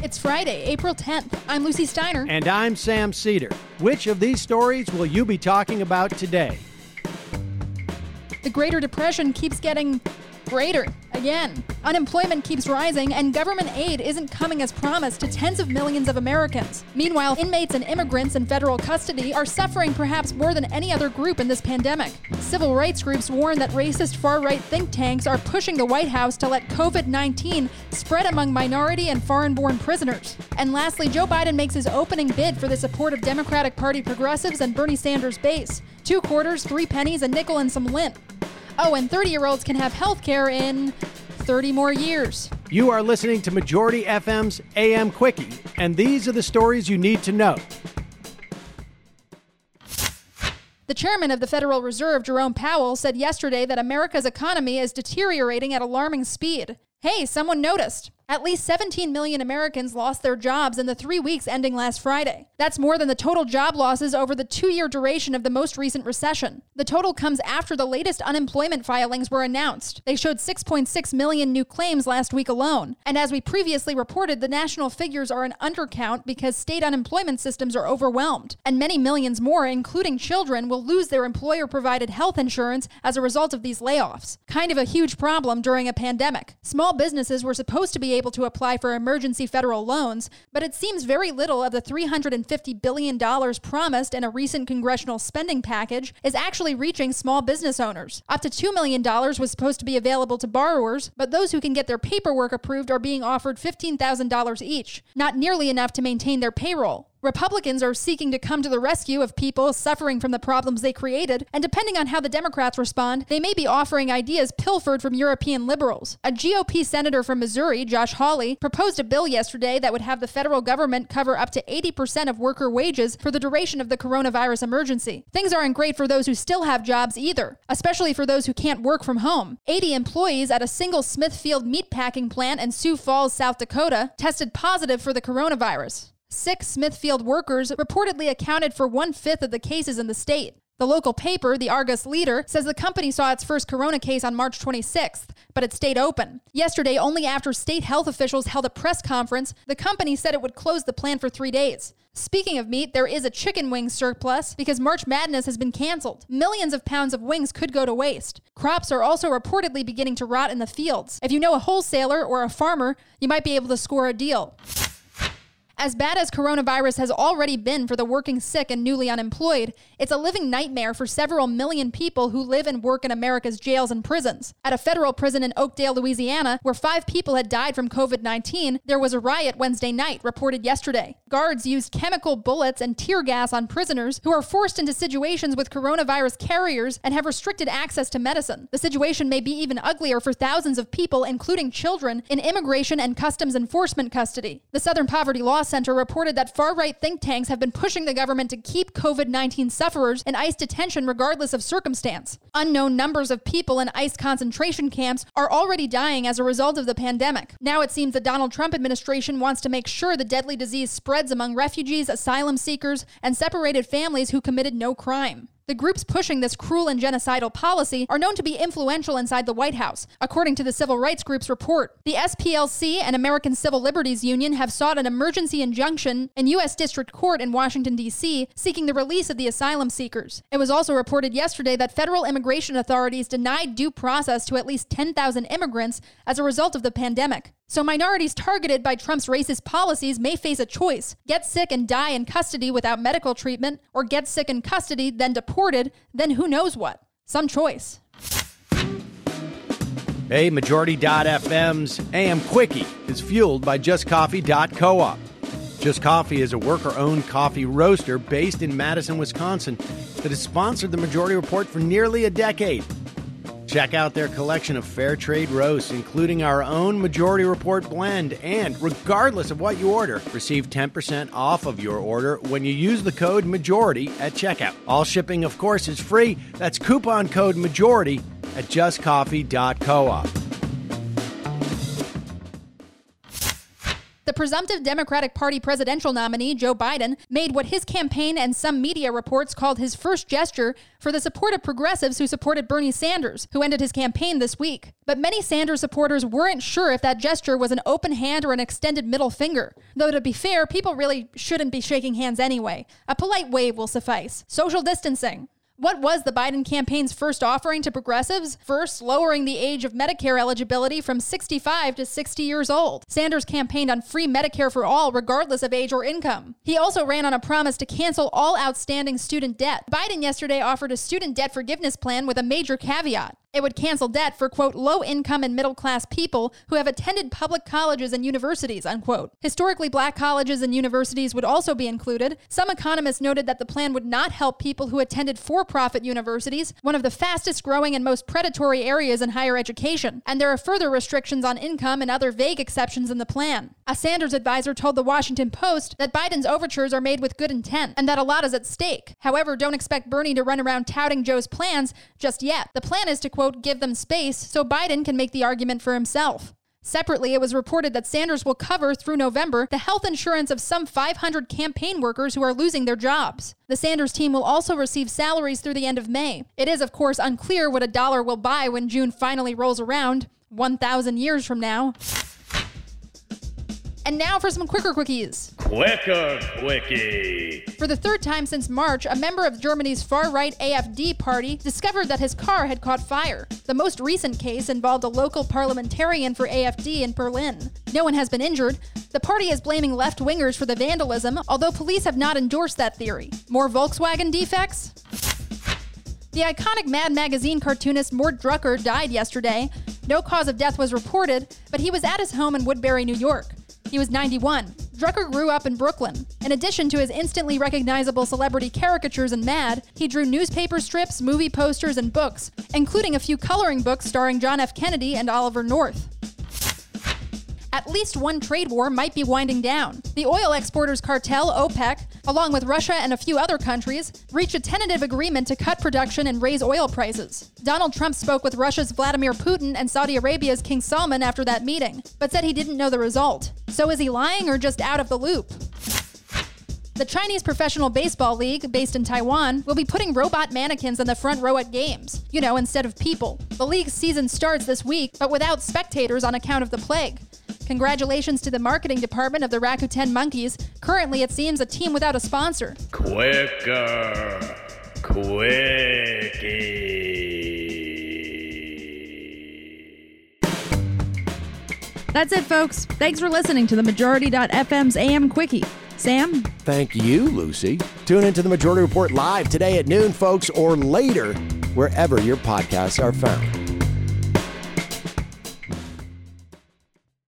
It's Friday, April 10th. I'm Lucy Steiner. And I'm Sam Cedar. Which of these stories will you be talking about today? The Greater Depression keeps getting greater again. Unemployment keeps rising, and government aid isn't coming as promised to tens of millions of Americans. Meanwhile, inmates and immigrants in federal custody are suffering perhaps more than any other group in this pandemic. Civil rights groups warn that racist far-right think tanks are pushing the White House to let COVID-19 spread among minority and foreign-born prisoners. And lastly, Joe Biden makes his opening bid for the support of Democratic Party progressives and Bernie Sanders' base. 2 quarters, 3 pennies, a nickel, and some lint. Oh, and 30-year-olds can have health care in 30 more years. You are listening to Majority FM's AM Quickie, and these are the stories you need to know. The chairman of the Federal Reserve, Jerome Powell, said yesterday that America's economy is deteriorating at alarming speed. Hey, someone noticed. At least 17 million Americans lost their jobs in the 3 weeks ending last Friday. That's more than the total job losses over the 2-year duration of the most recent recession. The total comes after the latest unemployment filings were announced. They showed 6.6 million new claims last week alone. And as we previously reported, the national figures are an undercount because state unemployment systems are overwhelmed. And many millions more, including children, will lose their employer-provided health insurance as a result of these layoffs. Kind of a huge problem during a pandemic. Small businesses were supposed to be able to apply for emergency federal loans, but it seems very little of the $350 billion promised in a recent congressional spending package is actually reaching small business owners. Up to $2 million was supposed to be available to borrowers, but those who can get their paperwork approved are being offered $15,000 each, not nearly enough to maintain their payroll. Republicans are seeking to come to the rescue of people suffering from the problems they created, and depending on how the Democrats respond, they may be offering ideas pilfered from European liberals. A GOP senator from Missouri, Josh Hawley, proposed a bill yesterday that would have the federal government cover up to 80% of worker wages for the duration of the coronavirus emergency. Things aren't great for those who still have jobs either, especially for those who can't work from home. 80 employees at a single Smithfield meatpacking plant in Sioux Falls, South Dakota, tested positive for the coronavirus. 6 Smithfield workers reportedly accounted for 1/5 of the cases in the state. The local paper, the Argus Leader, says the company saw its first corona case on March 26th, but it stayed open. Yesterday, only after state health officials held a press conference, the company said it would close the plant for 3 days. Speaking of meat, there is a chicken wing surplus because March Madness has been canceled. Millions of pounds of wings could go to waste. Crops are also reportedly beginning to rot in the fields. If you know a wholesaler or a farmer, you might be able to score a deal. As bad as coronavirus has already been for the working sick and newly unemployed, it's a living nightmare for several million people who live and work in America's jails and prisons. At a federal prison in Oakdale, Louisiana, where 5 people had died from COVID-19, there was a riot Wednesday night, reported yesterday. Guards used chemical bullets and tear gas on prisoners who are forced into situations with coronavirus carriers and have restricted access to medicine. The situation may be even uglier for thousands of people, including children, in immigration and customs enforcement custody. The Southern Poverty Law Center reported that far-right think tanks have been pushing the government to keep COVID-19 sufferers in ICE detention regardless of circumstance. Unknown numbers of people in ICE concentration camps are already dying as a result of the pandemic. Now it seems the Donald Trump administration wants to make sure the deadly disease spreads among refugees, asylum seekers, and separated families who committed no crime. The groups pushing this cruel and genocidal policy are known to be influential inside the White House, according to the Civil Rights Group's report. The SPLC and American Civil Liberties Union have sought an emergency injunction in U.S. District Court in Washington, D.C., seeking the release of the asylum seekers. It was also reported yesterday that federal immigration authorities denied due process to at least 10,000 immigrants as a result of the pandemic. So minorities targeted by Trump's racist policies may face a choice: get sick and die in custody without medical treatment, or get sick in custody, then deported, then who knows what. Some choice. Hey, Majority.fm's AM Quickie is fueled by JustCoffee.coop. Just Coffee is a worker-owned coffee roaster based in Madison, Wisconsin that has sponsored the Majority Report for nearly a decade. Check out their collection of fair trade roasts, including our own Majority Report blend, and regardless of what you order, receive 10% off of your order when you use the code MAJORITY at checkout. All shipping, of course, is free. That's coupon code MAJORITY at justcoffee.coop. The presumptive Democratic Party presidential nominee, Joe Biden, made what his campaign and some media reports called his first gesture for the support of progressives who supported Bernie Sanders, who ended his campaign this week. But many Sanders supporters weren't sure if that gesture was an open hand or an extended middle finger. Though to be fair, people really shouldn't be shaking hands anyway. A polite wave will suffice. Social distancing. What was the Biden campaign's first offering to progressives? First, lowering the age of Medicare eligibility from 65 to 60 years old. Sanders campaigned on free Medicare for all, regardless of age or income. He also ran on a promise to cancel all outstanding student debt. Biden yesterday offered a student debt forgiveness plan with a major caveat. It would cancel debt for, quote, low-income and middle-class people who have attended public colleges and universities, unquote. Historically black colleges and universities would also be included. Some economists noted that the plan would not help people who attended for-profit universities, one of the fastest-growing and most predatory areas in higher education. And there are further restrictions on income and other vague exceptions in the plan. A Sanders advisor told the Washington Post that Biden's overtures are made with good intent and that a lot is at stake. However, don't expect Bernie to run around touting Joe's plans just yet. The plan is to, quote, give them space so Biden can make the argument for himself. Separately, it was reported that Sanders will cover through November the health insurance of some 500 campaign workers who are losing their jobs. The Sanders team will also receive salaries through the end of May. It is, of course, unclear what a dollar will buy when June finally rolls around, 1,000 years from now. And now for some Quicker Quickies. Quicker Quickie. For the third time since March, a member of Germany's far-right AfD party discovered that his car had caught fire. The most recent case involved a local parliamentarian for AfD in Berlin. No one has been injured. The party is blaming left-wingers for the vandalism, although police have not endorsed that theory. More Volkswagen defects? The iconic Mad Magazine cartoonist Mort Drucker died yesterday. No cause of death was reported, but he was at his home in Woodbury, New York. He was 91. Drucker grew up in Brooklyn. In addition to his instantly recognizable celebrity caricatures in Mad, he drew newspaper strips, movie posters, and books, including a few coloring books starring John F. Kennedy and Oliver North. At least one trade war might be winding down. The oil exporters cartel, OPEC, along with Russia and a few other countries, reached a tentative agreement to cut production and raise oil prices. Donald Trump spoke with Russia's Vladimir Putin and Saudi Arabia's King Salman after that meeting, but said he didn't know the result. So is he lying or just out of the loop? The Chinese Professional Baseball League, based in Taiwan, will be putting robot mannequins in the front row at games, instead of people. The league's season starts this week, but without spectators on account of the plague. Congratulations to the marketing department of the Rakuten Monkeys. Currently, it seems a team without a sponsor. Quicker Quickie. That's it, folks. Thanks for listening to the Majority.fm's AM Quickie. Sam? Thank you, Lucy. Tune into the Majority Report live today at noon, folks, or later, wherever your podcasts are found.